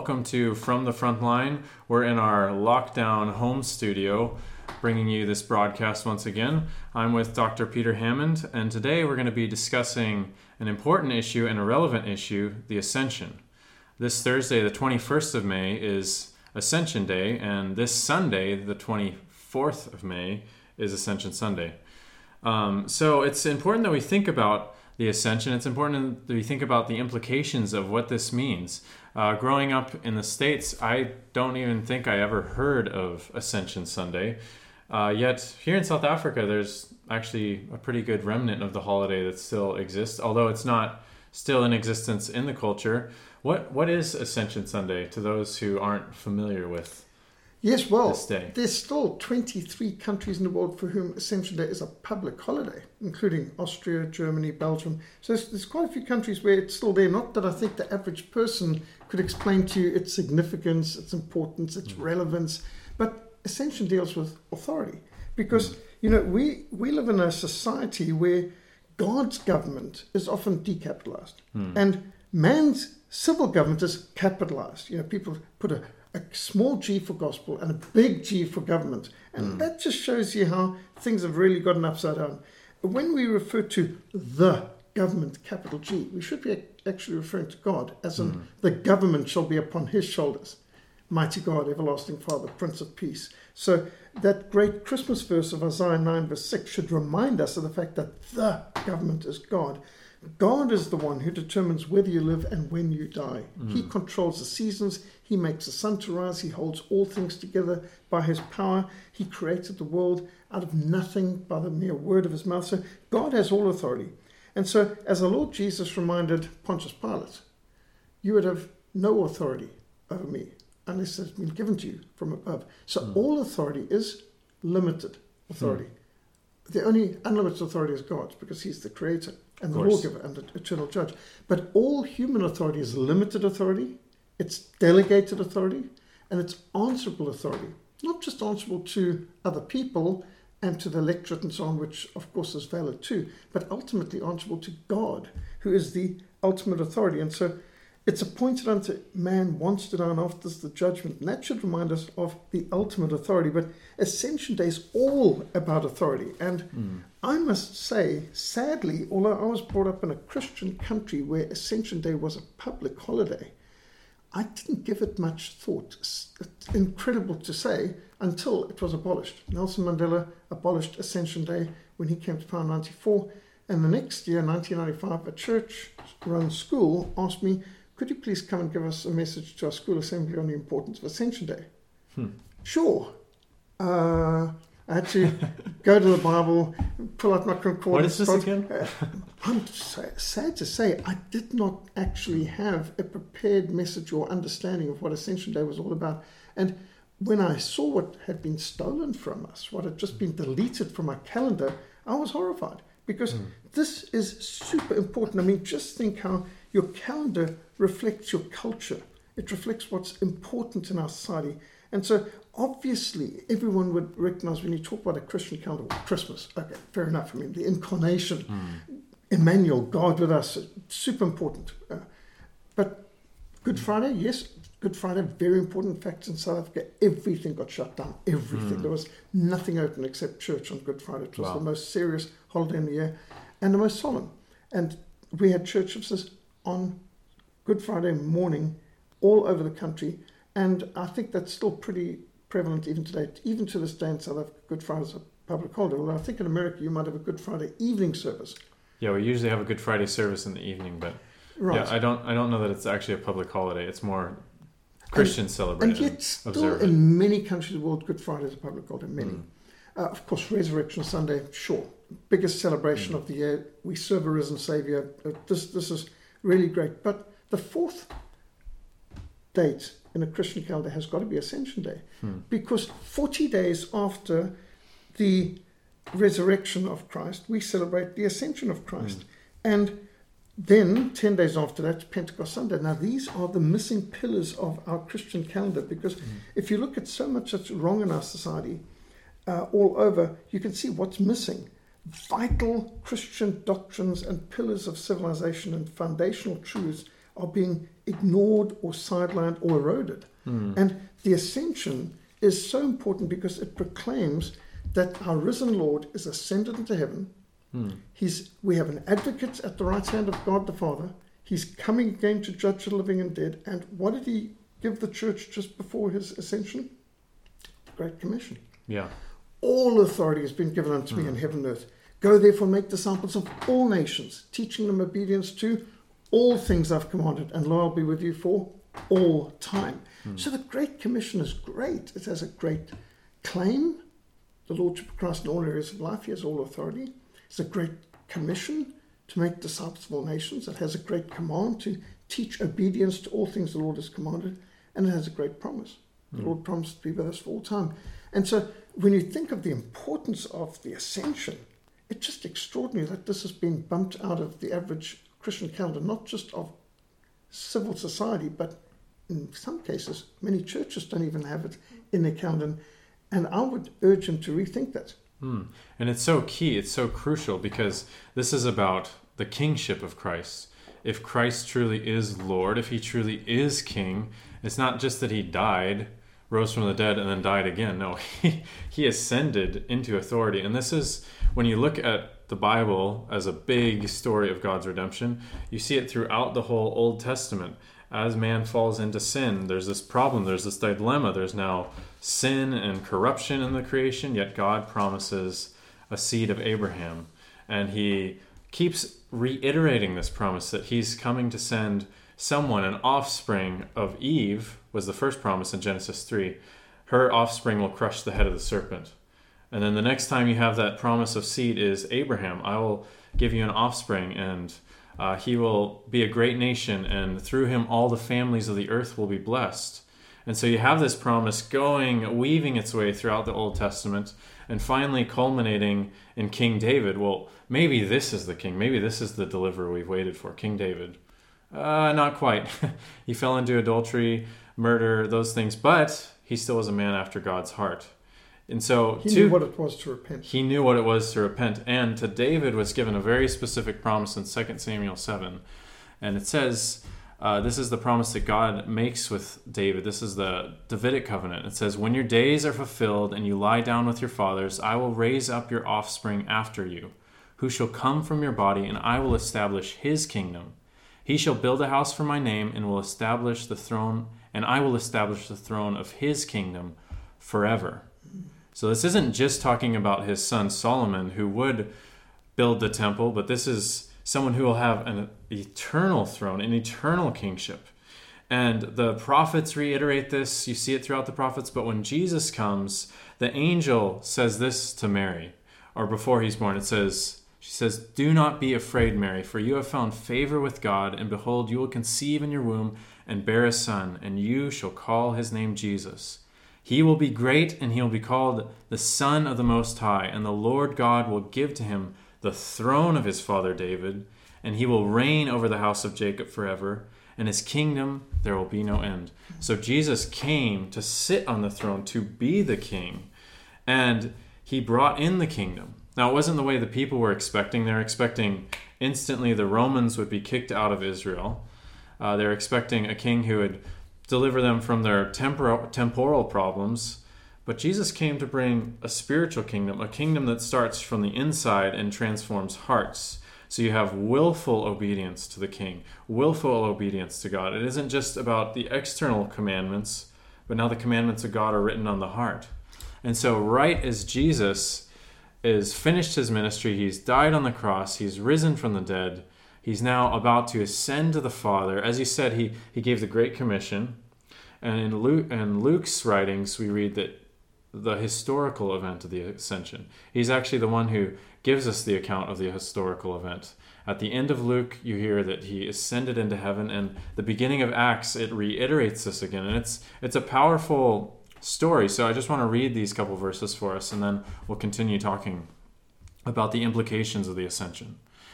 welcome to From the Front Line. We're in our lockdown home studio, bringing you this broadcast once again. I'm with Dr. Peter Hammond, and today we're going to be discussing an important issue and a relevant issue, the Ascension. This Thursday, the 21st of May, is Ascension Day, and this Sunday, the 24th of May, is Ascension Sunday. So it's important that we think about the Ascension. It's important that we think about the implications of what this means. Growing up in the States, I don't even think I ever heard of Ascension Sunday. Yet here in South Africa, there's actually a pretty good remnant of the holiday that still exists, although it's not still in existence in the culture. What is Ascension Sunday to those who aren't familiar with Yes, well, this day? There's still 23 countries in the world for whom Ascension Day is a public holiday, including Austria, Germany, Belgium. So there's quite a few countries where it's still there. Not that I think the average person could explain to you its significance, its importance, its relevance, but Ascension deals with authority. Because, you know, we live in a society where God's government is often decapitalized. And man's civil government is capitalized. You know, people put a small G for gospel and a big G for government. And that just shows you how things have really gotten upside down. When we refer to the government, capital G, we should be actually referring to God, as in the government shall be upon his shoulders. Mighty God, everlasting Father, Prince of Peace. So that great Christmas verse of Isaiah 9 verse 6 should remind us of the fact that the government is God. God is the one who determines whether you live and when you die. He controls the seasons. He makes the sun to rise. He holds all things together by his power. He created the world out of nothing by the mere word of his mouth. So God has all authority. And so as the Lord Jesus reminded Pontius Pilate, you would have no authority over me unless it's been given to you from above. So all authority is limited authority. The only unlimited authority is God's, because he's the creator and the lawgiver and the eternal judge. But all human authority is limited authority, it's delegated authority, and it's answerable authority. Not just answerable to other people and to the electorate and so on, which of course is valid too, but ultimately answerable to God, who is the ultimate authority. And so it's appointed unto man once to die, and after this the judgment. And that should remind us of the ultimate authority. But Ascension Day is all about authority. And I must say, sadly, although I was brought up in a Christian country where Ascension Day was a public holiday, I didn't give it much thought. It's incredible to say, until it was abolished. Nelson Mandela abolished Ascension Day when he came to power in 1994. And the next year, 1995, a church-run school asked me, could you please come and give us a message to our school assembly on the importance of Ascension Day? Sure. I had to go to the Bible, pull out my concordance. What is this again? I'm sad to say I did not actually have a prepared message or understanding of what Ascension Day was all about. And when I saw what had been stolen from us, what had just been deleted from our calendar, I was horrified. Because this is super important. I mean, just think how your calendar reflects your culture. It reflects what's important in our society. And so, obviously, everyone would recognize when you talk about a Christian calendar, well, Christmas, okay, fair enough. I mean, the incarnation, Emmanuel, God with us, super important. But Good Friday, yes, Good Friday, very important. In fact, in South Africa, everything got shut down. Everything. There was nothing open except church on Good Friday. It was the most serious holiday in the year and the most solemn. And we had church services on Good Friday morning all over the country. And I think that's still pretty prevalent even today. Even to this day in South Africa, Good Friday is a public holiday. Although I think in America you might have a Good Friday evening service. Yeah, we usually have a Good Friday service in the evening, but yeah, I don't know that it's actually a public holiday. It's more Christians celebrate it. And yet still in many countries of the world, Good Friday is a public holiday, many. Of course, Resurrection Sunday, sure. Biggest celebration of the year. We serve a risen Savior. This is really great. But the fourth date in a Christian calendar has got to be Ascension Day. Because 40 days after the resurrection of Christ, we celebrate the ascension of Christ. And then 10 days after that, Pentecost Sunday. Now, these are the missing pillars of our Christian calendar, because if you look at so much that's wrong in our society all over, you can see what's missing. Vital Christian doctrines and pillars of civilization and foundational truths are being ignored or sidelined or eroded. And the ascension is so important because it proclaims that our risen Lord is ascended into heaven. We have an advocate at the right hand of God the Father. He's coming again to judge the living and dead. And what did he give the church just before his ascension? The Great Commission. Yeah. All authority has been given unto me in heaven and earth. Go therefore and make disciples of all nations, teaching them obedience to all things I've commanded, and lo, I'll be with you for all time. So the Great Commission is great. It has a great claim, the Lordship of Christ in all areas of life. He has all authority. It's a great commission to make disciples of all nations. It has a great command to teach obedience to all things the Lord has commanded. And it has a great promise. The Lord promised to be with us for all time. And so when you think of the importance of the ascension, it's just extraordinary that this has been bumped out of the average Christian calendar, not just of civil society, but in some cases, many churches don't even have it in their calendar. And I would urge them to rethink that. And it's so key, it's so crucial, because this is about the kingship of Christ. If Christ truly is Lord, if he truly is king, it's not just that he died, rose from the dead, and then died again. No, he ascended into authority. And this is, when you look at the Bible as a big story of God's redemption, you see it throughout the whole Old Testament. As man falls into sin, there's this problem, there's this dilemma. There's now sin and corruption in the creation, yet God promises a seed of Abraham. And he keeps reiterating this promise that he's coming to send someone, an offspring of Eve, was the first promise in Genesis 3. Her offspring will crush the head of the serpent. And then the next time you have that promise of seed is Abraham. I will give you an offspring, and he will be a great nation, and through him all the families of the earth will be blessed. And so you have this promise weaving its way throughout the Old Testament, and finally culminating in King David. Well, maybe this is the king. Maybe this is the deliverer we've waited for, King David. Not quite. He fell into adultery, murder, those things, but he still was a man after God's heart. And so he knew what it was to repent. He knew what it was to repent. And to David was given a very specific promise in 2 Samuel 7. And it says, this is the promise that God makes with David. This is the Davidic covenant. It says, when your days are fulfilled and you lie down with your fathers, I will raise up your offspring after you, who shall come from your body, and I will establish his kingdom. He shall build a house for my name, and will establish the throne, and I will establish the throne of his kingdom forever. So this isn't just talking about his son Solomon, who would build the temple, but this is someone who will have an eternal throne, an eternal kingship. And the prophets reiterate this. You see it throughout the prophets. But when Jesus comes, the angel says this to Mary, or before he's born, she says, do not be afraid, Mary, for you have found favor with God, and behold, you will conceive in your womb and bear a son, and you shall call his name Jesus. He will be great, and he will be called the Son of the Most High, and the Lord God will give to him the throne of his father David, and he will reign over the house of Jacob forever, and his kingdom there will be no end. So Jesus came to sit on the throne, to be the king, and he brought in the kingdom. Now, it wasn't the way the people were expecting. They were expecting instantly the Romans would be kicked out of Israel. They were expecting a king who would deliver them from their temporal problems. But Jesus came to bring a spiritual kingdom, a kingdom that starts from the inside and transforms hearts. So you have willful obedience to the king, willful obedience to God. It isn't just about the external commandments, but now the commandments of God are written on the heart. And so right as Jesus is finished his ministry, he's died on the cross, he's risen from the dead, he's now about to ascend to the Father. As he said, he gave the Great Commission. And in Luke's writings, we read that the historical event of the ascension. He's actually the one who gives us the account of the historical event. At the end of Luke, you hear that he ascended into heaven, and the beginning of Acts, it reiterates this again. And it's a powerful story. So I just want to read these couple verses for us, and then we'll continue talking about the implications of the ascension.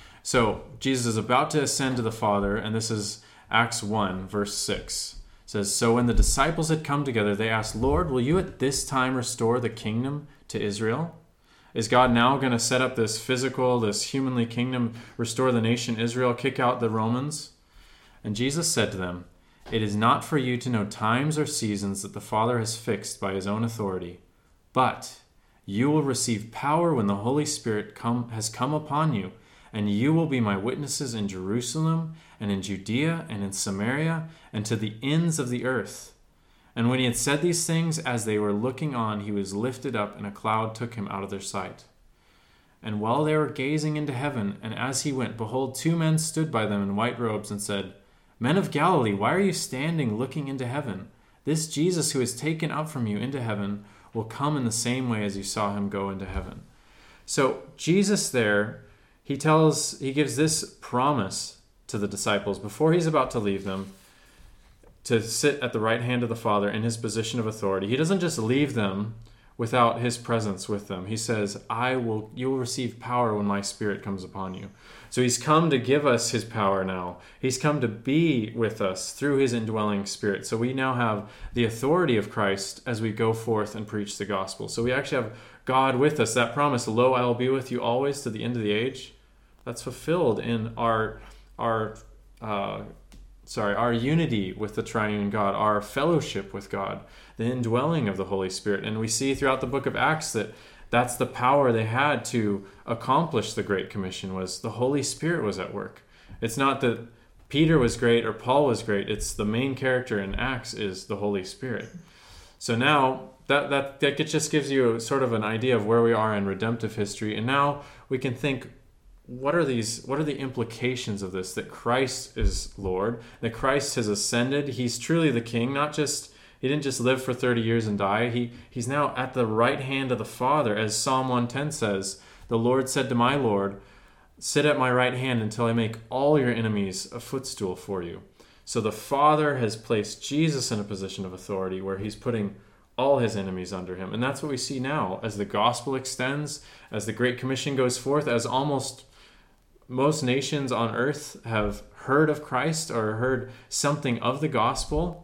So Jesus is about to ascend to the Father, and this is Acts 1, verse 6. It says, so when the disciples had come together, they asked, Lord, will you at this time restore the kingdom to Israel? Is God now going to set up this physical, this humanly kingdom, restore the nation Israel, kick out the Romans? And Jesus said to them, "It is not for you to know times or seasons that the Father has fixed by his own authority, but you will receive power when the Holy Spirit has come upon you, and you will be my witnesses in Jerusalem and in Judea and in Samaria and to the ends of the earth." And when he had said these things, as they were looking on, he was lifted up, and a cloud took him out of their sight. And while they were gazing into heaven, and as he went, behold, 2 men stood by them in white robes and said, "Men of Galilee, why are you standing looking into heaven? This Jesus who is taken up from you into heaven will come in the same way as you saw him go into heaven." So Jesus there, he gives this promise to the disciples before he's about to leave them to sit at the right hand of the Father in his position of authority. He doesn't just leave them without his presence with them. He says, you will receive power when my Spirit comes upon you. So he's come to give us his power now. He's come to be with us through his indwelling Spirit. So we now have the authority of Christ as we go forth and preach the gospel. So we actually have God with us. That promise, "Lo, I will be with you always to the end of the age," that's fulfilled in our unity with the triune God, our fellowship with God, the indwelling of the Holy Spirit. And we see throughout the book of Acts that that's the power they had to accomplish the Great Commission, was the Holy Spirit was at work. It's not that Peter was great or Paul was great. It's the main character in Acts is the Holy Spirit. So now that just gives you sort of an idea of where we are in redemptive history. And now we can think, what are the implications of this? That Christ is Lord, that Christ has ascended. He's truly the King, he didn't just live for 30 years and die. He's now at the right hand of the Father. As Psalm 110 says, "The Lord said to my Lord, sit at my right hand until I make all your enemies a footstool for you." So the Father has placed Jesus in a position of authority where he's putting all his enemies under him. And that's what we see now as the gospel extends, as the Great Commission goes forth, as almost most nations on earth have heard of Christ or heard something of the gospel.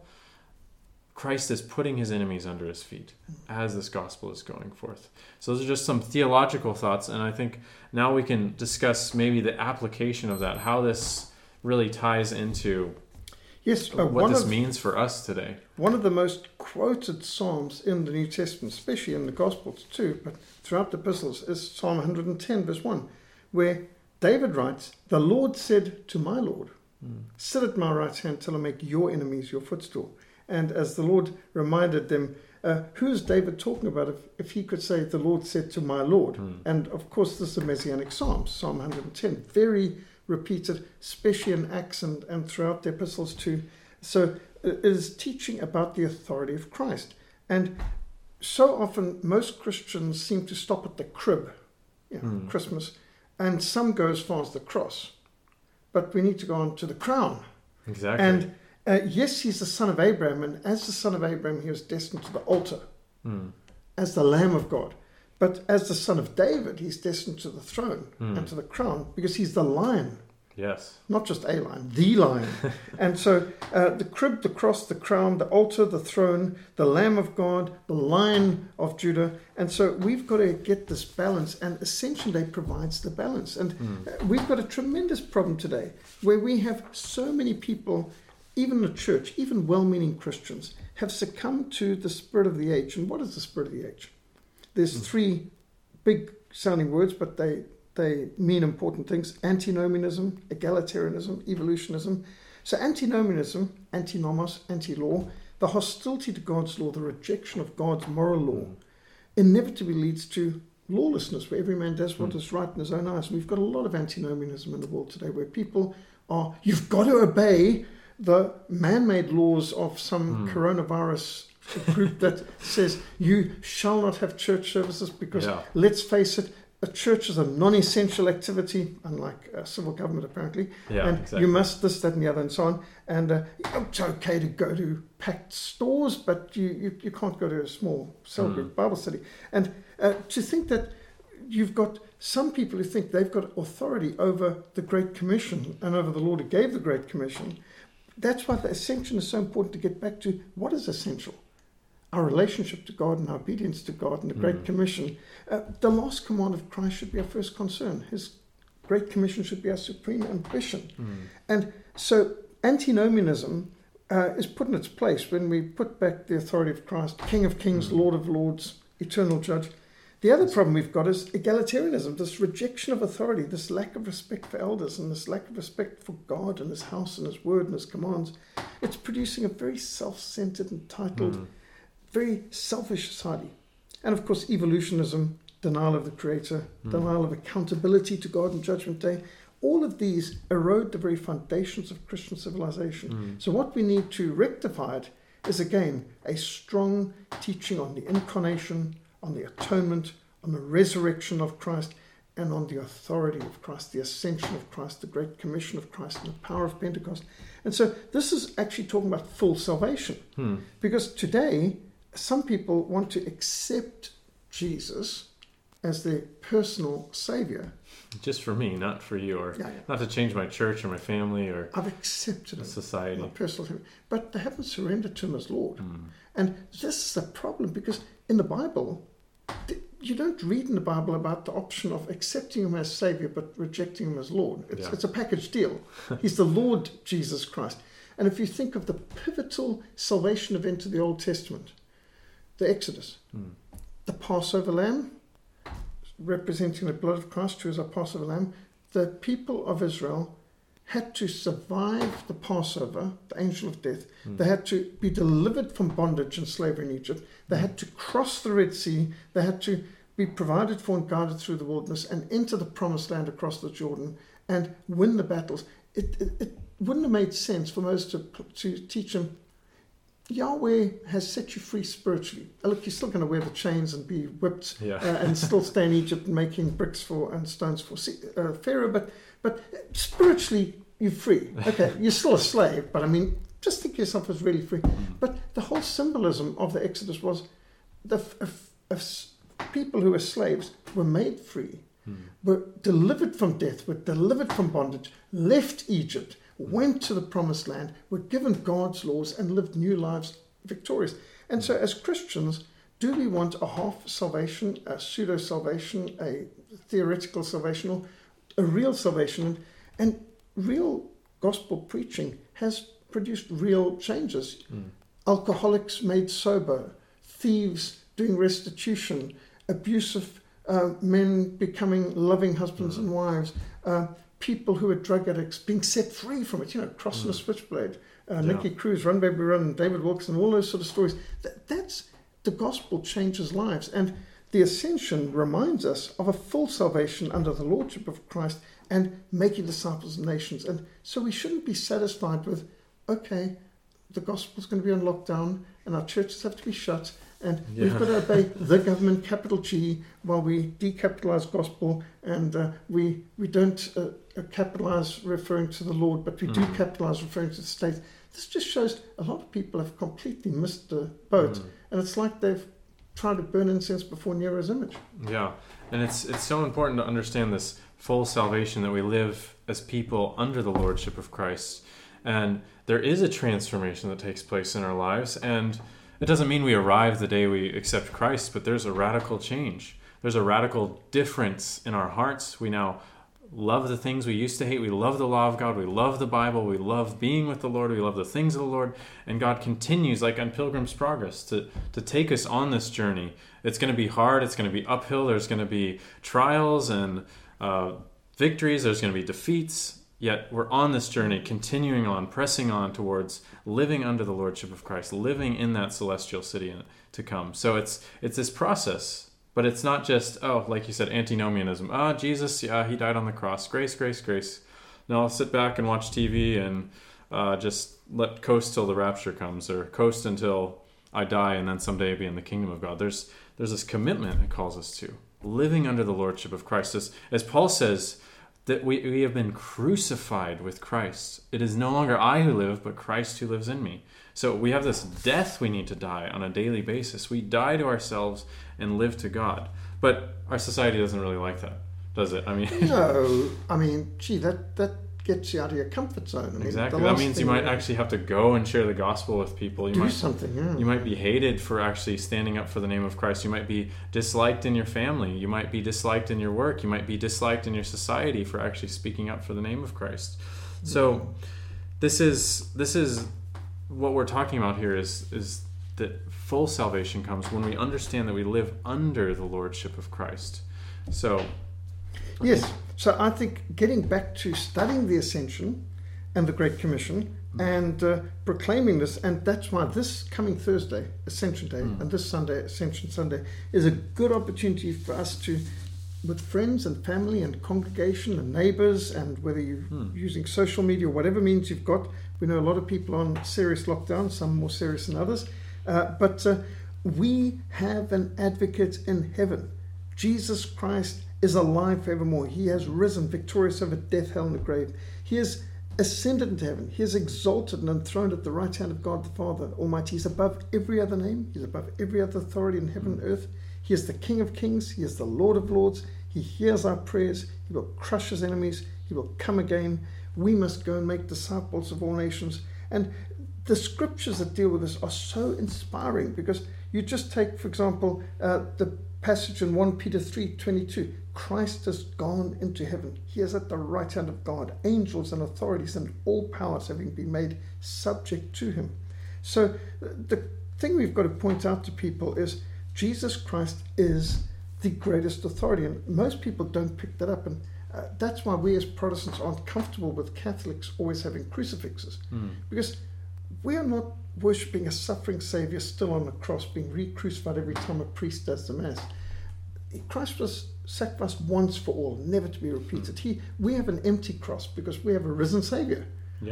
Christ is putting his enemies under his feet as this gospel is going forth. So those are just some theological thoughts, and I think now we can discuss maybe the application of that, how this really ties into what this means for us today. One of the most quoted Psalms in the New Testament, especially in the Gospels too, but throughout the epistles, is Psalm 110 verse 1, where David writes, "The Lord said to my Lord, sit at my right hand till I make your enemies your footstool." And as the Lord reminded them, who is David talking about if he could say, "The Lord said to my Lord"? And of course, this is a Messianic Psalm, Psalm 110, very repeated, especially in Acts and throughout the epistles too. So it is teaching about the authority of Christ. And so often, most Christians seem to stop at the crib, Christmas, and some go as far as the cross. But we need to go on to the crown. Exactly. And yes, he's the son of Abraham, and as the son of Abraham, he was destined to the altar as the Lamb of God. But as the son of David, he's destined to the throne and to the crown because he's the lion. Yes. Not just a lion, the lion. And so the crib, the cross, the crown, the altar, the throne, the Lamb of God, the Lion of Judah. And so we've got to get this balance, and Ascension Day provides the balance. And we've got a tremendous problem today where we have so many people, even the church, even well-meaning Christians, have succumbed to the spirit of the age. And what is the spirit of the age? There's 3 big sounding words, but they mean important things: antinomianism, egalitarianism, evolutionism. So antinomianism, antinomos, anti-law, the hostility to God's law, the rejection of God's moral law, inevitably leads to lawlessness, where every man does what is right in his own eyes. And we've got a lot of antinomianism in the world today, where people are, you've got to obey the man-made laws of some coronavirus group that says you shall not have church services because, let's face it, a church is a non-essential activity, unlike civil government apparently, you must this, that and the other and so on. And it's okay to go to packed stores, but you can't go to a small cell group Bible study. And to think that you've got some people who think they've got authority over the Great Commission and over the Lord who gave the Great Commission. That's why the Ascension is so important, to get back to what is essential. Our relationship to God and our obedience to God and the Great Commission. The last command of Christ should be our first concern. His Great Commission should be our supreme ambition. And so antinomianism is put in its place when we put back the authority of Christ, King of Kings, Lord of Lords, eternal judge. The other problem we've got is egalitarianism, this rejection of authority, this lack of respect for elders, and this lack of respect for God and His house and His word and His commands. It's producing a very self-centered, entitled, very selfish society. And of course, evolutionism, denial of the Creator, denial of accountability to God on Judgment Day. All of these erode the very foundations of Christian civilization. So what we need to rectify it is, again, a strong teaching on the incarnation, on the atonement, on the resurrection of Christ, and on the authority of Christ, the ascension of Christ, the great commission of Christ, and the power of Pentecost. And so this is actually talking about full salvation. Because today, some people want to accept Jesus as their personal Savior. Just for me, not for you, or not to change my church or my family or I've accepted Him, society. my personal Savior. But they haven't surrendered to Him as Lord. And this is a problem because in the Bible, you don't read in the Bible about the option of accepting Him as Savior but rejecting Him as Lord. It's a package deal. He's the Lord Jesus Christ. And if you think of the pivotal salvation event of the Old Testament, the Exodus, the Passover lamb, representing the blood of Christ, who is our Passover lamb, the people of Israel had to survive the Passover, the angel of death. They had to be delivered from bondage and slavery in Egypt. They had to cross the Red Sea. They had to be provided for and guided through the wilderness and enter the promised land across the Jordan and win the battles. It wouldn't have made sense for Moses to teach them, Yahweh has set you free spiritually. Look, you're still going to wear the chains and be whipped and still stay in Egypt making bricks and stones for Pharaoh, but spiritually you're free. Okay, you're still a slave, but I mean, just think of yourself as really free. But the whole symbolism of the Exodus was the people who were slaves were made free, were delivered from death, were delivered from bondage, left Egypt, went to the promised land, were given God's laws and lived new lives victorious. And so as Christians, do we want a half salvation, a pseudo salvation, a theoretical salvation, or a real salvation? And real gospel preaching has produced real changes. Alcoholics made sober, thieves doing restitution, abusive men becoming loving husbands and wives, people who are drug addicts being set free from it, crossing a switchblade, Nicky Cruz, Run Baby Run, David Wilkerson, all those sort of stories. That's the gospel changes lives. And the ascension reminds us of a full salvation under the lordship of Christ and making disciples of nations. And so we shouldn't be satisfied with, okay, the gospel's going to be on lockdown and our churches have to be shut and we've got to obey the government, capital G, while we decapitalize gospel and we don't capitalize referring to the Lord, but we do capitalize referring to the state. This just shows a lot of people have completely missed the boat, and it's like they've tried to burn incense before Nero's image. Yeah, and it's so important to understand this full salvation, that we live as people under the lordship of Christ, and there is a transformation that takes place in our lives, and it doesn't mean we arrive the day we accept Christ, but there's a radical change. There's a radical difference in our hearts. We now love the things we used to hate. We love the law of God. We love the Bible. We love being with the Lord. We love the things of the Lord. And God continues, like on Pilgrim's Progress, to take us on this journey. It's going to be hard. It's going to be uphill. There's going to be trials and victories. There's going to be defeats. Yet we're on this journey, continuing on, pressing on towards living under the lordship of Christ, living in that celestial city to come. So it's this process, but it's not just, like you said, antinomianism. Jesus, he died on the cross. Grace, grace, grace. No, I'll sit back and watch TV and just coast till the rapture comes, or coast until I die and then someday be in the kingdom of God. There's this commitment it calls us to, living under the lordship of Christ. As Paul says, that we have been crucified with Christ. It is no longer I who live, but Christ who lives in me. So we have this death we need to die on a daily basis. We die to ourselves and live to God. But our society doesn't really like that, does it? No. That gets you out of your comfort zone. Exactly. That means you might actually have to go and share the gospel with people. You might be hated for actually standing up for the name of Christ. You might be disliked in your family. You might be disliked in your work. You might be disliked in your society for actually speaking up for the name of Christ. So this is what we're talking about here is that full salvation comes when we understand that we live under the lordship of Christ. So yes, so I think getting back to studying the Ascension and the Great Commission and proclaiming this, and that's why this coming Thursday, Ascension Day, and this Sunday, Ascension Sunday, is a good opportunity for us to, with friends and family and congregation and neighbors, and whether you're using social media or whatever means you've got. We know a lot of people on serious lockdown, some more serious than others, but we have an advocate in heaven. Jesus Christ is alive forevermore. He has risen victorious over death, hell, and the grave. He has ascended into heaven. He is exalted and enthroned at the right hand of God the Father Almighty. He's above every other name. He's above every other authority in heaven and earth. He is the King of kings. He is the Lord of lords. He hears our prayers. He will crush his enemies. He will come again. We must go and make disciples of all nations. And the scriptures that deal with this are so inspiring, because you just take, for example, the passage in 1 Peter 3:22. Christ has gone into heaven. He is at the right hand of God. Angels and authorities and all powers having been made subject to him. So the thing we've got to point out to people is Jesus Christ is the greatest authority. And most people don't pick that up. And that's why we as Protestants aren't comfortable with Catholics always having crucifixes. Because we are not worshipping a suffering Savior still on the cross, being re-crucified every time a priest does the Mass. Christ was sacrificed once for all, never to be repeated. We have an empty cross because we have a risen Savior.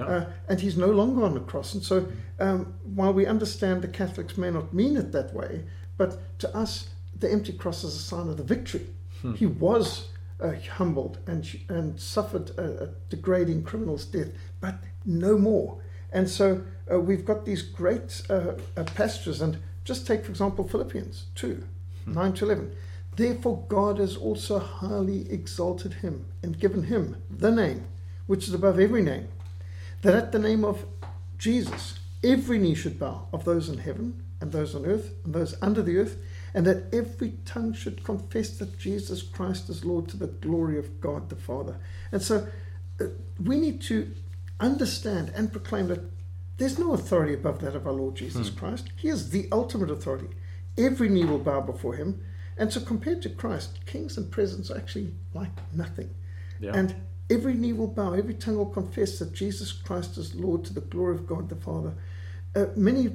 And he's no longer on the cross. And so while we understand the Catholics may not mean it that way, but to us, the empty cross is a sign of the victory. He was humbled and suffered a degrading criminal's death, but no more. And so we've got these great passages, and just take, for example, Philippians 2, 9-11. Therefore God has also highly exalted him and given him the name which is above every name, that at the name of Jesus every knee should bow, of those in heaven and those on earth and those under the earth, and that every tongue should confess that Jesus Christ is Lord, to the glory of God the Father. And so we need to understand and proclaim that there's no authority above that of our Lord Jesus Christ. He is the ultimate authority. Every knee will bow before him. And so compared to Christ, kings and presidents are actually like nothing. And every knee will bow, every tongue will confess that Jesus Christ is Lord, to the glory of God the Father. Many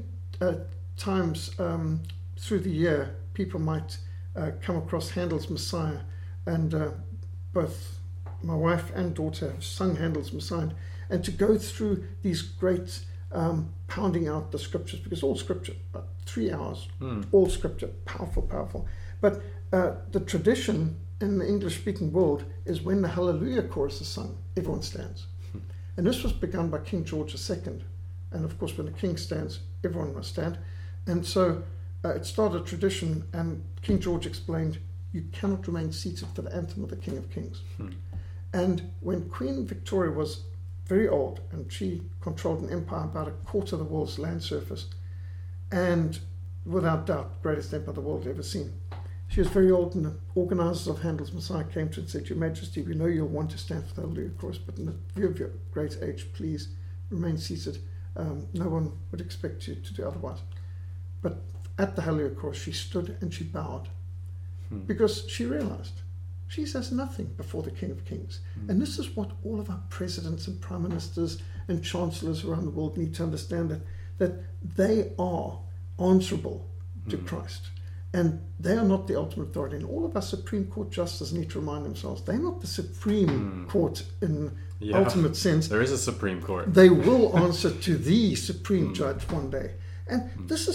times through the year, people might come across Handel's Messiah, and both my wife and daughter have sung Handel's Messiah, and to go through these great pounding out the scriptures, because all scripture, about 3 hours, all scripture, powerful. But the tradition in the English-speaking world is when the Hallelujah chorus is sung, everyone stands. And this was begun by King George II. And of course, when the king stands, everyone must stand. And so it started a tradition, and King George explained, you cannot remain seated for the anthem of the King of Kings. And when Queen Victoria was very old, and she controlled an empire about a quarter of the world's land surface, and without doubt, greatest empire the world ever seen. She was very old, and the organizers of Handel's Messiah came to her and said, Your Majesty, we know you'll want to stand for the Hallelujah chorus, but in the view of your great age, please remain seated. No one would expect you to do otherwise. But at the Hallelujah chorus, she stood and she bowed, because she realized she says nothing before the King of Kings. And this is what all of our presidents and prime ministers and chancellors around the world need to understand, that they are answerable to Christ. And they are not the ultimate authority. And all of our Supreme Court justices need to remind themselves, they're not the Supreme Court in ultimate sense. There is a Supreme Court. They will answer to the Supreme Judge one day. And this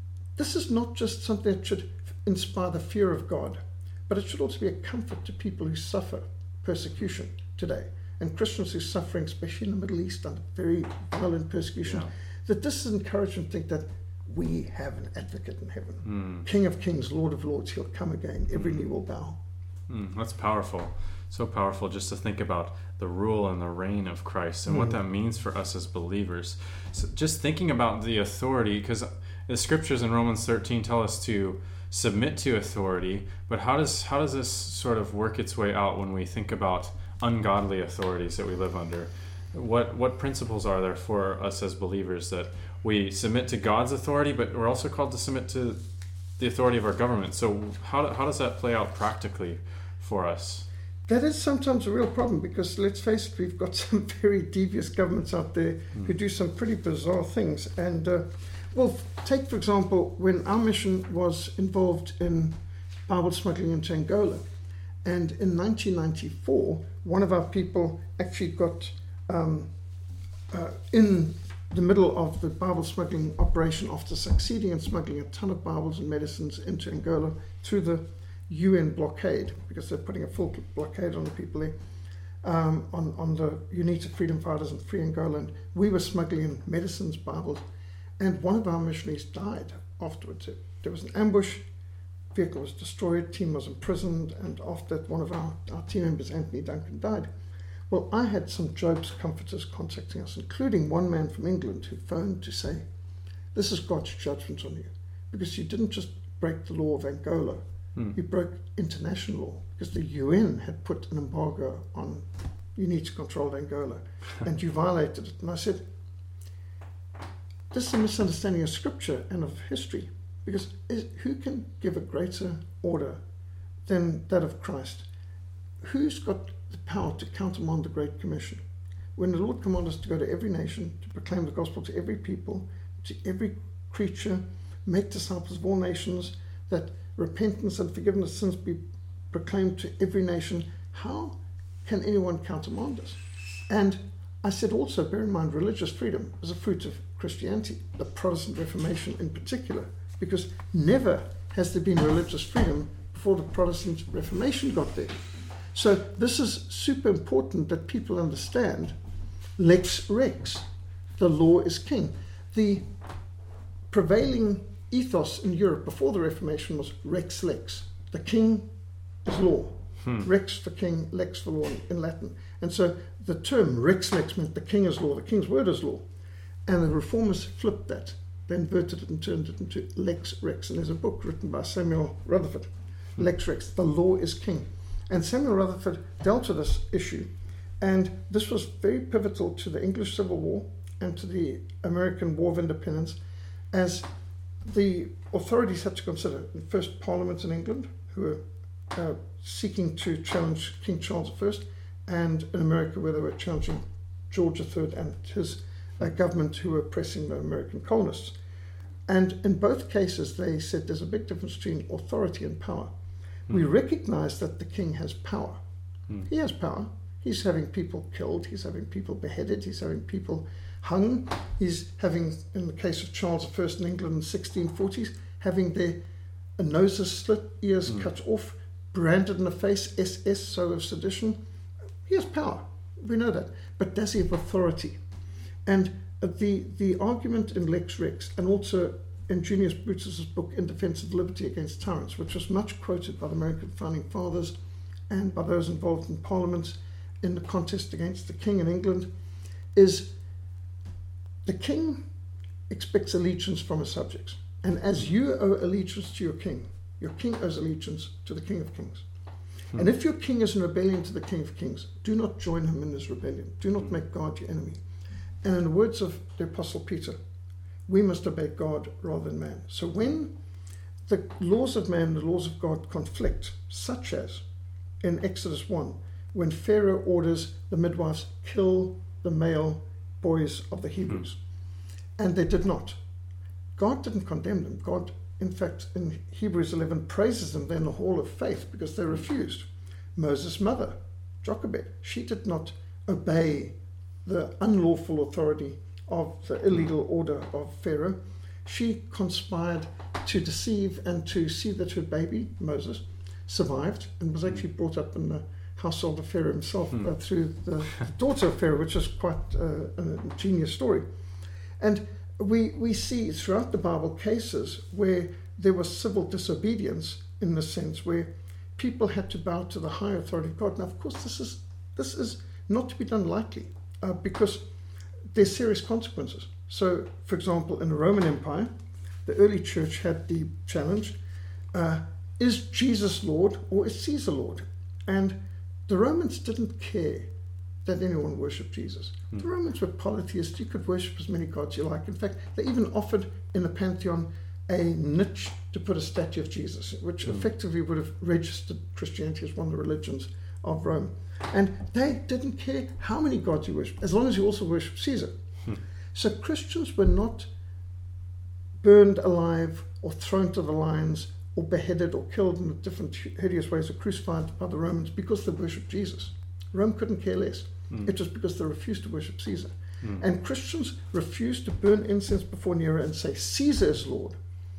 is not just something that should inspire the fear of God, but it should also be a comfort to people who suffer persecution today, and Christians who are suffering, especially in the Middle East, under very violent persecution, that this is encouragement to think that we have an advocate in heaven. King of Kings, Lord of Lords, he'll come again. Every knee will bow. That's powerful. So powerful just to think about the rule and the reign of Christ and what that means for us as believers. So just thinking about the authority, because the scriptures in Romans 13 tell us to submit to authority, but how does this sort of work its way out when we think about ungodly authorities that we live under? What principles are there for us as believers that we submit to God's authority, but we're also called to submit to the authority of our government? So how does that play out practically for us? That is sometimes a real problem because, let's face it, we've got some very devious governments out there who do some pretty bizarre things. And, well, take, for example, when our mission was involved in Bible smuggling into Angola. And in 1994, one of our people actually got in the middle of the Bible smuggling operation after succeeding in smuggling a ton of Bibles and medicines into Angola through the UN blockade, because they're putting a full blockade on the people there, on the UNITA freedom fighters and Free Angola. And we were smuggling in medicines, Bibles, and one of our missionaries died afterwards. There was an ambush, vehicle was destroyed, team was imprisoned, and after that one of our team members, Anthony Duncan, died. Well, I had some Job's comforters contacting us, including one man from England who phoned to say, this is God's judgment on you, because you didn't just break the law of Angola, you broke international law, because the UN had put an embargo on, you need to control Angola, and you violated it. And I said, this is a misunderstanding of scripture and of history, because who can give a greater order than that of Christ? Who's got the power to countermand the Great Commission? When the Lord commanded us to go to every nation, to proclaim the gospel to every people, to every creature, make disciples of all nations, that repentance and forgiveness of sins be proclaimed to every nation, how can anyone countermand us? And I said also, bear in mind, religious freedom is a fruit of Christianity, the Protestant Reformation in particular, because never has there been religious freedom before the Protestant Reformation got there. So this is super important that people understand lex rex, the law is king. The prevailing ethos in Europe before the Reformation was rex lex, the king is law. Rex for king, lex for law in Latin. And so the term rex lex meant the king is law, the king's word is law. And the Reformers flipped that. They inverted it and turned it into lex rex. And there's a book written by Samuel Rutherford, Lex Rex, the law is king. And Samuel Rutherford dealt with this issue. And this was very pivotal to the English Civil War and to the American War of Independence, as the authorities had to consider, first Parliament in England, who were seeking to challenge King Charles I, and in America, where they were challenging George III and his government, who were oppressing the American colonists. And in both cases, they said there's a big difference between authority and power. We recognize that the king has power. He has power. He's having people killed. He's having people beheaded. He's having people hung. He's having, in the case of Charles I in England in the 1640s, having their noses slit, ears cut off, branded in the face, SS, so of sedition. He has power. We know that. But does he have authority? And the argument in Lex Rex, and also in Junius Brutus's book In Defense of Liberty Against Tyrants, which was much quoted by the American founding fathers and by those involved in Parliament in the contest against the king in England, is the king expects allegiance from his subjects. And as you owe allegiance to your king owes allegiance to the King of Kings. And if your king is in rebellion to the King of Kings, do not join him in this rebellion. Do not make God your enemy. And in the words of the Apostle Peter, we must obey God rather than man. So when the laws of man and the laws of God conflict, such as in Exodus 1, when Pharaoh orders the midwives kill the male boys of the Hebrews, and they did not, God didn't condemn them. God, in fact, in Hebrews 11, praises them in the hall of faith because they refused. Moses' mother, Jochebed, she did not obey the unlawful authority of the illegal order of Pharaoh. She conspired to deceive and to see that her baby, Moses, survived and was actually brought up in the household of Pharaoh himself through the daughter of Pharaoh, which is quite a genius story. And we see throughout the Bible cases where there was civil disobedience, in the sense where people had to bow to the high authority of God. Now, of course, this is not to be done lightly, because there's serious consequences. So, for example, in the Roman Empire, the early church had the challenge, is Jesus Lord or is Caesar Lord? And the Romans didn't care that anyone worship Jesus. The Romans were polytheists. You could worship as many gods you like. In fact, they even offered in the Pantheon a niche to put a statue of Jesus, which effectively would have registered Christianity as one of the religions of Rome. And they didn't care how many gods you worship, as long as you also worship Caesar. So Christians were not burned alive or thrown to the lions or beheaded or killed in different hideous ways or crucified by the Romans because they worshipped Jesus. Rome couldn't care less. It was because they refused to worship Caesar. And Christians refused to burn incense before Nero and say, Caesar is Lord.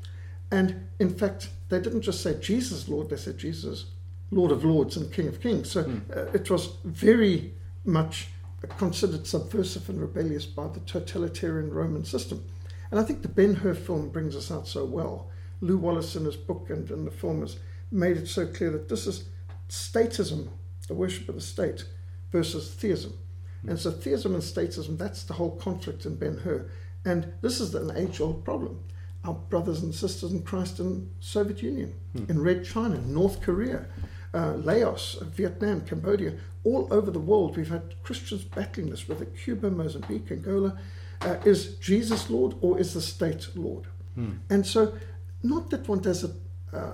And in fact, they didn't just say Jesus Lord, they said Jesus Lord of Lords and King of Kings. So it was very much considered subversive and rebellious by the totalitarian Roman system. And I think the Ben-Hur film brings us out so well. Lew Wallace in his book and in the film has made it so clear that this is statism, the worship of the state, versus theism. And so theism and statism, that's the whole conflict in Ben-Hur. And this is an age-old problem. Our brothers and sisters in Christ in Soviet Union, in Red China, North Korea, Laos, Vietnam, Cambodia, all over the world, we've had Christians battling this, whether Cuba, Mozambique, Angola. Is Jesus Lord or is the state Lord? And so, not that one does it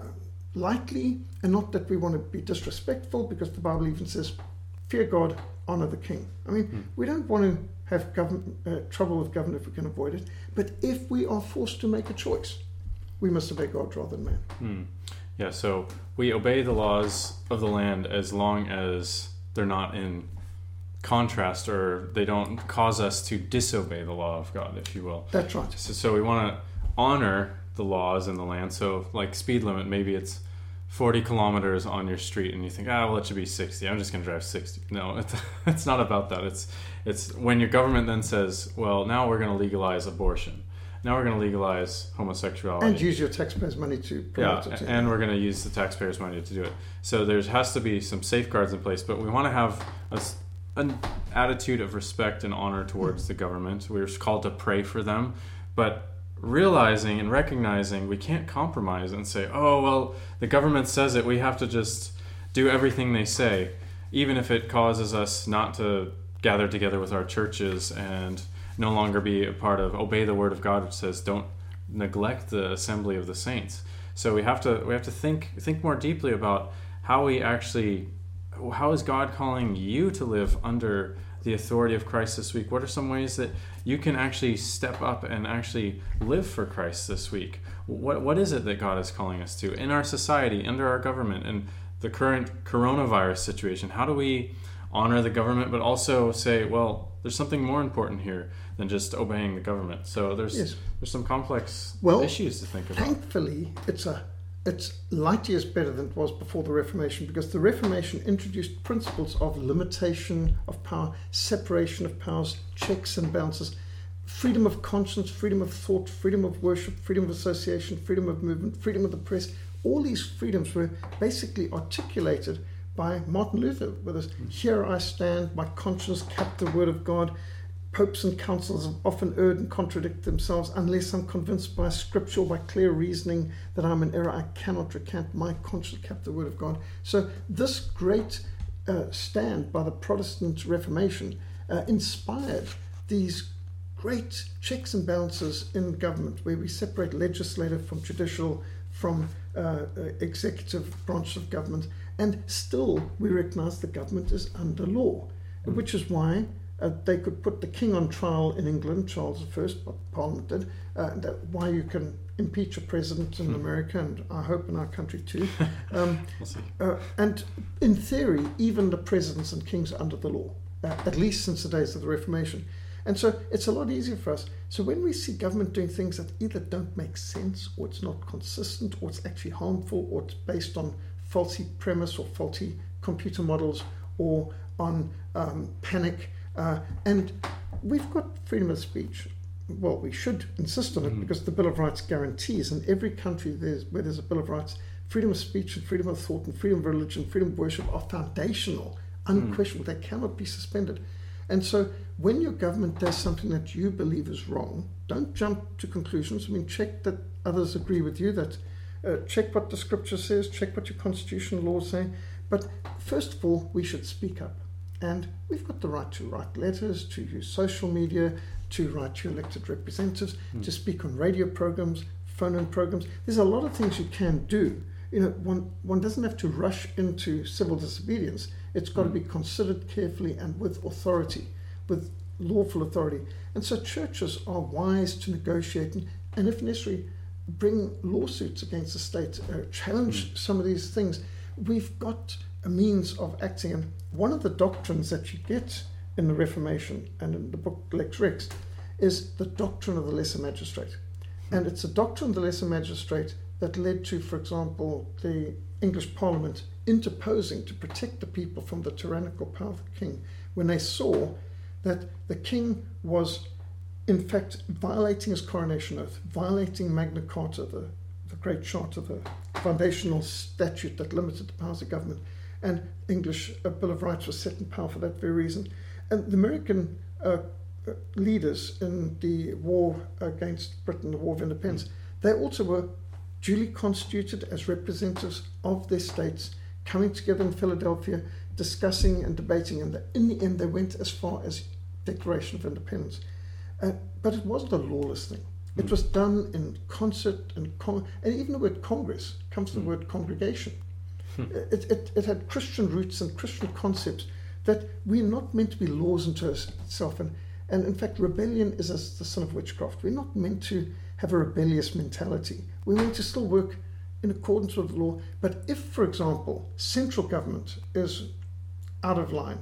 lightly, and not that we want to be disrespectful, because the Bible even says, fear God, honor the king. I mean, we don't want to have trouble with government if we can avoid it, but if we are forced to make a choice, we must obey God rather than man. Yeah, so we obey the laws of the land as long as they're not in contrast, or they don't cause us to disobey the law of God, if you will. That's right. So we want to honor the laws in the land. So like speed limit, maybe it's 40 kilometers on your street, and you think, well, it should be 60. I'm just going to drive 60. No, it's not about that. It's when your government then says, well, now we're going to legalize abortion. Now we're going to legalize homosexuality. And use your taxpayers' money to promote it. And we're going to use the taxpayers' money to do it. So there has to be some safeguards in place, but we want to have an attitude of respect and honor towards the government. We're called to pray for them, but realizing and recognizing we can't compromise and say, oh, well, the government says it, we have to just do everything they say, even if it causes us not to gather together with our churches and no longer be a part of obey the word of God, which says don't neglect the assembly of the saints. So we have to think more deeply about how is God calling you to live under the authority of Christ this week? What are some ways that you can actually step up and actually live for Christ this week? What is it that God is calling us to in our society, under our government, and the current coronavirus situation? How do we honor the government, but also say, well, there's something more important here than just obeying the government? So there's some complex issues to think about. Thankfully, it's light years better than it was before the Reformation, because the Reformation introduced principles of limitation of power, separation of powers, checks and balances, freedom of conscience, freedom of thought, freedom of worship, freedom of association, freedom of movement, freedom of the press. All these freedoms were basically articulated by Martin Luther with this, here I stand, my conscience kept the word of God. Popes and councils have often erred and contradict themselves. Unless I'm convinced by scripture or by clear reasoning that I'm in error, I cannot recant. My conscience kept the word of God. So this great stand by the Protestant Reformation inspired these great checks and balances in government, where we separate legislative from judicial, from executive branch of government, and still we recognize the government is under law, which is why they could put the king on trial in England, Charles I, what Parliament did, why you can impeach a president in America, and I hope in our country too. We'll see. And in theory, even the presidents and kings are under the law, at least since the days of the Reformation. And so it's a lot easier for us. So when we see government doing things that either don't make sense, or it's not consistent, or it's actually harmful, or it's based on faulty premise or faulty computer models, or on panic, and we've got freedom of speech. Well, we should insist on it because the Bill of Rights guarantees in every country where there's a Bill of Rights, freedom of speech and freedom of thought and freedom of religion, freedom of worship are foundational, unquestionable. They cannot be suspended. And so when your government does something that you believe is wrong, don't jump to conclusions. I mean, check that others agree with you, that check what the scripture says, check what your constitutional laws say. But first of all, we should speak up. And we've got the right to write letters, to use social media, to write to elected representatives, to speak on radio programs, phone-in programs. There's a lot of things you can do. One doesn't have to rush into civil disobedience. It's got to be considered carefully and with authority, with lawful authority. And so churches are wise to negotiate and if necessary, bring lawsuits against the state, challenge some of these things. We've got a means of acting. And one of the doctrines that you get in the Reformation and in the book Lex Rex is the doctrine of the lesser magistrate. And it's a doctrine of the lesser magistrate that led to, for example, the English Parliament interposing to protect the people from the tyrannical power of the king when they saw that the king was in fact violating his coronation oath, violating Magna Carta, the Great Charter, the foundational statute that limited the powers of government. And English Bill of Rights was set in power for that very reason. And the American leaders in the war against Britain, the War of Independence, they also were duly constituted as representatives of their states, coming together in Philadelphia, discussing and debating, and in the end they went as far as Declaration of Independence. But it wasn't a lawless thing. It was done in concert, and even the word Congress comes from the word congregation. It had Christian roots and Christian concepts that we're not meant to be laws unto itself. And in fact, rebellion is the sin of witchcraft. We're not meant to have a rebellious mentality. We're meant to still work in accordance with the law. But if, for example, central government is out of line,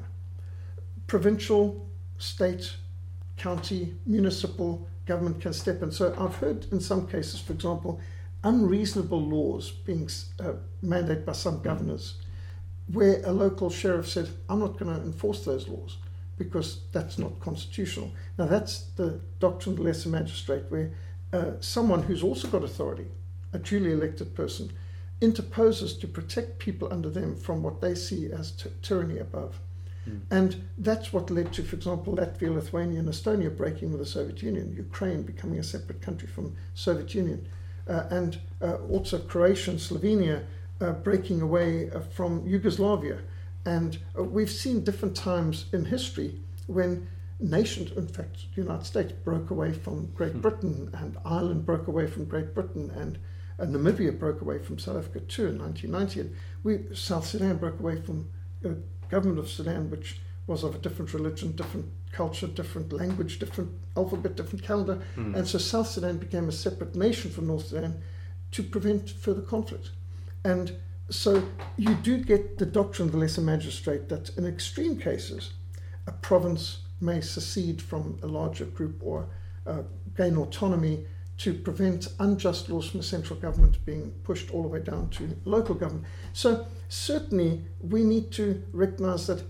provincial, state, county, municipal government can step in. So I've heard in some cases, for example, unreasonable laws being mandated by some governors, where a local sheriff said, I'm not going to enforce those laws because that's not constitutional. Now that's the doctrine of the lesser magistrate, where someone who's also got authority, a duly elected person, interposes to protect people under them from what they see as tyranny above. And that's what led to, for example, Latvia, Lithuania, and Estonia breaking with the Soviet Union, Ukraine becoming a separate country from Soviet Union, and also Croatia and Slovenia breaking away from Yugoslavia. And we've seen different times in history when nations, in fact, the United States broke away from Great Britain, and Ireland broke away from Great Britain, and Namibia broke away from South Africa too in 1990. And South Sudan broke away from government of Sudan, which was of a different religion, different culture, different language, different alphabet, different calendar. And so South Sudan became a separate nation from North Sudan to prevent further conflict. And so you do get the doctrine of the lesser magistrate that in extreme cases, a province may secede from a larger group or gain autonomy to prevent unjust laws from the central government being pushed all the way down to local government. So certainly we need to recognize that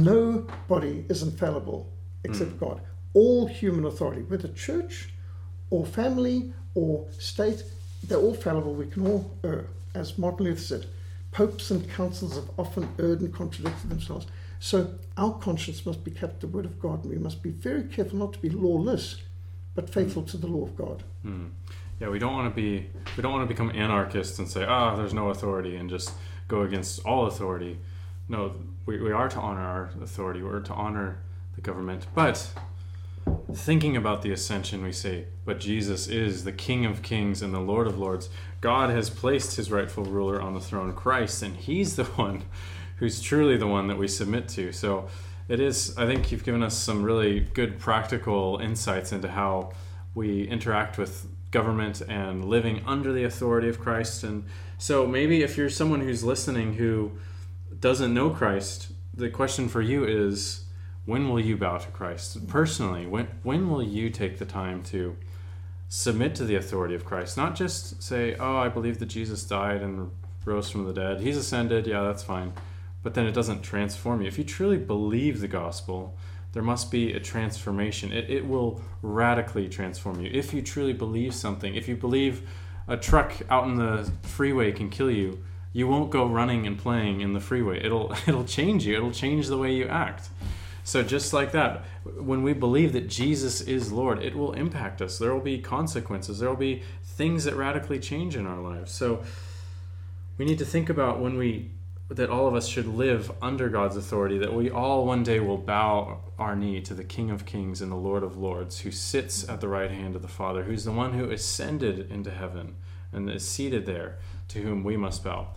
nobody is infallible except God. All human authority, whether church or family or state, they're all fallible. We can all err. As Martin Luther said, popes and councils have often erred and contradicted themselves. So our conscience must be kept the word of God, and we must be very careful not to be lawless, but faithful to the law of God. Yeah, we don't want to become anarchists and say, there's no authority, and just go against all authority. No, we are to honor our authority. We're to honor the government. But thinking about the ascension, we say, but Jesus is the King of Kings and the Lord of Lords. God has placed his rightful ruler on the throne, Christ, and he's the one who's truly the one that we submit to. So it is, I think you've given us some really good practical insights into how we interact with government and living under the authority of Christ. And so maybe if you're someone who's listening who doesn't know Christ, the question for you is, when will you bow to Christ? Personally, when will you take the time to submit to the authority of Christ? Not just say, I believe that Jesus died and rose from the dead. He's ascended, yeah, that's fine. But then it doesn't transform you. If you truly believe the gospel, there must be a transformation. It will radically transform you. If you truly believe something, if you believe a truck out in the freeway can kill you, you won't go running and playing in the freeway. It'll change you. It'll change the way you act. So just like that, when we believe that Jesus is Lord, it will impact us. There will be consequences. There will be things that radically change in our lives. So we need to think about when we that all of us should live under God's authority, that we all one day will bow our knee to the King of Kings and the Lord of Lords, who sits at the right hand of the Father, who's the one who ascended into heaven and is seated there, to whom we must bow.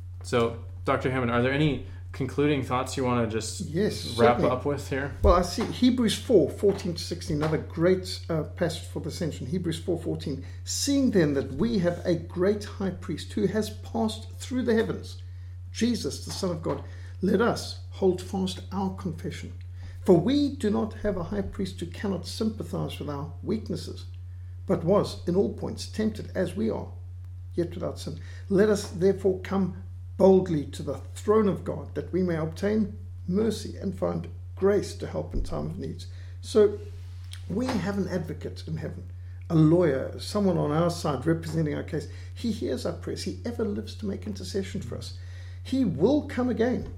So, Dr. Hammond, are there any concluding thoughts you want to just wrap up with here? Well, I see Hebrews 4:14-16, another great passage for the ascension. Hebrews 4:14, seeing then that we have a great high priest who has passed through the heavens, Jesus, the Son of God, let us hold fast our confession. For we do not have a high priest who cannot sympathize with our weaknesses, but was in all points tempted as we are, yet without sin. Let us therefore come boldly to the throne of God, that we may obtain mercy and find grace to help in time of needs. So we have an advocate in heaven, a lawyer, someone on our side representing our case. He hears our prayers. He ever lives to make intercession for us. He will come again.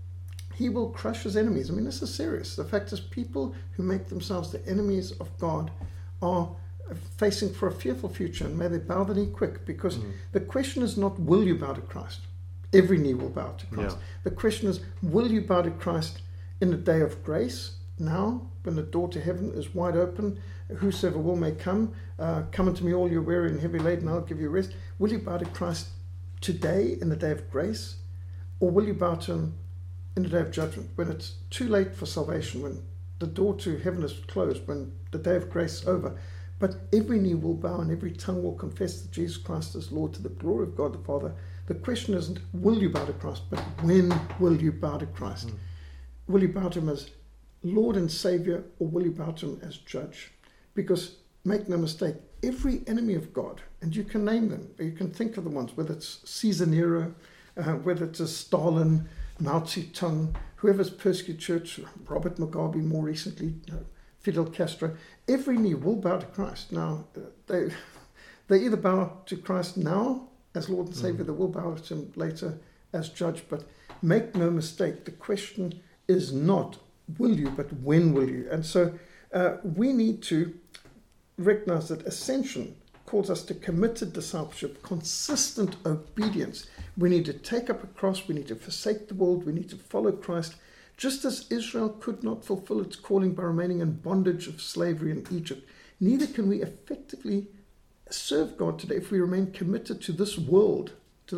He will crush his enemies. I mean, this is serious. The fact is, people who make themselves the enemies of God are facing for a fearful future, and may they bow the knee quick, because the question is not, will you bow to Christ? Every knee will bow to Christ. Yeah. The question is, will you bow to Christ in the day of grace, now, when the door to heaven is wide open? Whosoever will may come. Come unto me all you weary and heavy laden, I'll give you rest. Will you bow to Christ today in the day of grace? Or will you bow to him in the day of judgment, when it's too late for salvation, when the door to heaven is closed, when the day of grace is over? But every knee will bow and every tongue will confess that Jesus Christ is Lord, to the glory of God the Father. The question isn't, will you bow to Christ, but when will you bow to Christ? Will you bow to him as Lord and Savior, or will you bow to him as judge? Because, make no mistake, every enemy of God, and you can name them, you can think of the ones, whether it's Caesar Nero, whether it's Stalin, Mao Zedong, whoever's persecuted church, Robert Mugabe more recently, Fidel Castro, every knee will bow to Christ. Now, they either bow to Christ now as Lord and Savior, they will bow to him later as judge. But make no mistake, the question is not will you, but when will you? And so we need to recognize that ascension calls us to committed discipleship, consistent obedience. We need to take up a cross, we need to forsake the world, we need to follow Christ. Just as Israel could not fulfill its calling by remaining in bondage of slavery in Egypt, neither can we effectively serve God today if we remain committed to this world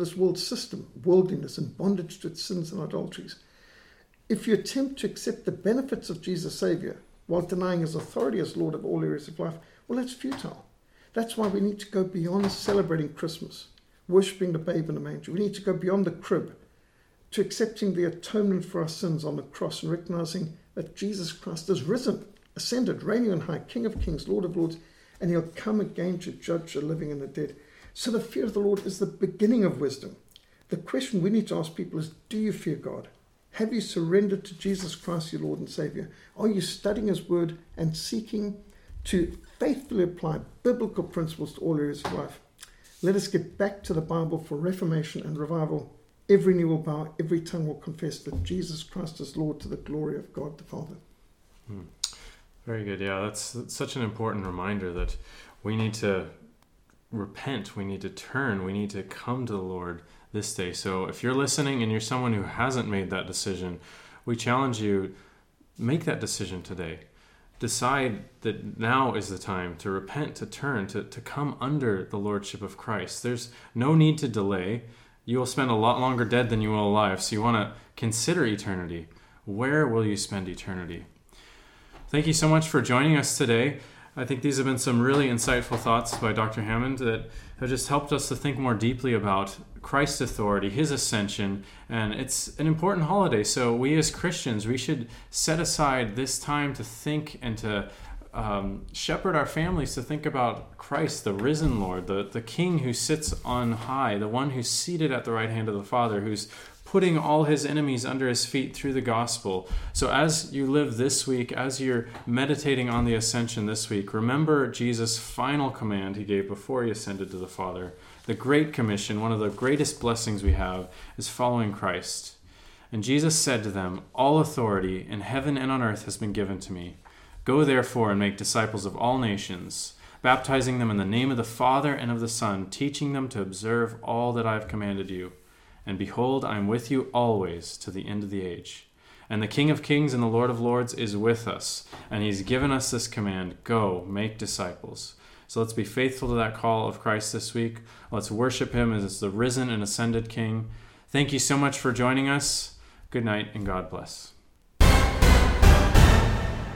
system, worldliness, and bondage to its sins and adulteries. If you attempt to accept the benefits of Jesus Savior while denying his authority as Lord of all areas of life, well, that's futile. That's why we need to go beyond celebrating Christmas, worshipping the babe in the manger. We need to go beyond the crib to accepting the atonement for our sins on the cross and recognizing that Jesus Christ is risen, ascended, reigning on high, King of kings, Lord of lords, and he'll come again to judge the living and the dead. So the fear of the Lord is the beginning of wisdom. The question we need to ask people is, do you fear God? Have you surrendered to Jesus Christ, your Lord and Savior? Are you studying his word and seeking to faithfully apply biblical principles to all areas of life? Let us get back to the Bible for reformation and revival. Every knee will bow, every tongue will confess that Jesus Christ is Lord, to the glory of God the Father. Very good. Yeah, that's such an important reminder that we need to repent, we need to turn, we need to come to the Lord this day. So if you're listening and you're someone who hasn't made that decision, we challenge you, make that decision today. Decide that now is the time to repent, to turn, to come under the Lordship of Christ. There's no need to delay. You will spend a lot longer dead than you will alive, so you want to consider eternity. Where will you spend eternity? Thank you so much for joining us today. I think these have been some really insightful thoughts by Dr. Hammond that have just helped us to think more deeply about Christ's authority, his ascension, and it's an important holiday. So we as Christians, we should set aside this time to think and to shepherd our families, to think about Christ, the risen Lord, the King who sits on high, the one who's seated at the right hand of the Father, who's putting all his enemies under his feet through the gospel. So as you live this week, as you're meditating on the ascension this week, remember Jesus' final command he gave before he ascended to the Father. The Great Commission, one of the greatest blessings we have, is following Christ. And Jesus said to them, "All authority in heaven and on earth has been given to me. Go therefore and make disciples of all nations, baptizing them in the name of the Father and of the Son, teaching them to observe all that I have commanded you. And behold, I am with you always to the end of the age. And the King of Kings and the Lord of Lords is with us, and he's given us this command, go, make disciples. So let's be faithful to that call of Christ this week. Let's worship him as the risen and ascended King. Thank you so much for joining us. Good night and God bless.